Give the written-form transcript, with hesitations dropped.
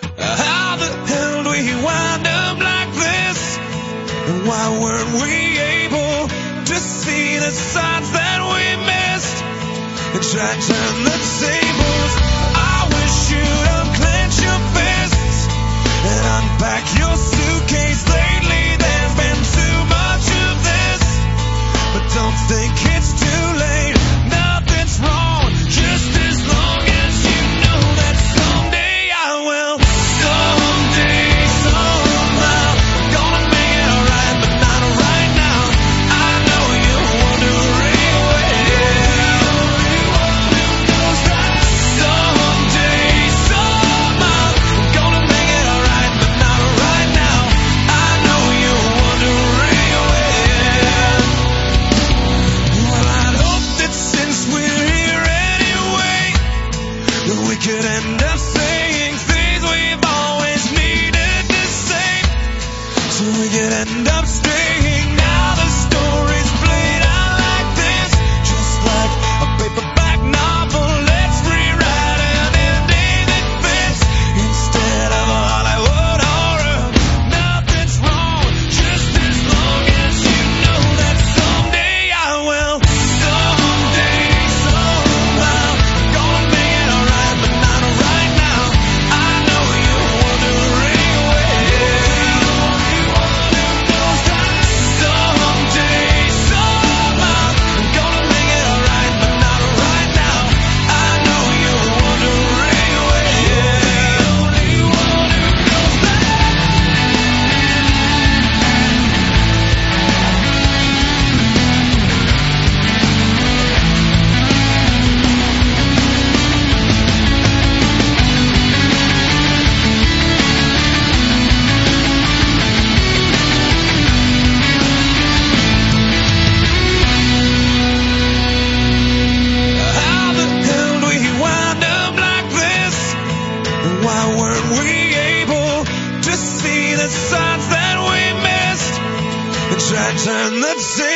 How the hell do we wind up like this? And why weren't we able to see the signs that we missed and try to turn the tables? I wish you'd unclench your fists and unpack your suitcase. Lately there's been too much of this, but don't think it's too late. Nothing's wrong, just as long as you know that someday I will. Someday, somehow, gonna make it alright, but not right now. I know you're wondering where. Someday, somehow, gonna make it alright, but not right now. I know you're wondering where. Well, I'd hope that since we're here anyway, that we could end up saying things we've always needed to say, so we could end up straying. Now the story's played out like this, just like a paperback novel. Let's rewrite an ending that fits instead of a Hollywood horror. Nothing's wrong, just as long as you know that someday I will. Someday, somehow, gonna make it alright, but not right now. I know you're wondering where. Someday, somehow, gonna make it alright, but not right now. I know you're wondering where. How the hell do we wind up like this? And why weren't we able to see the signs that we missed and try to turn the tables?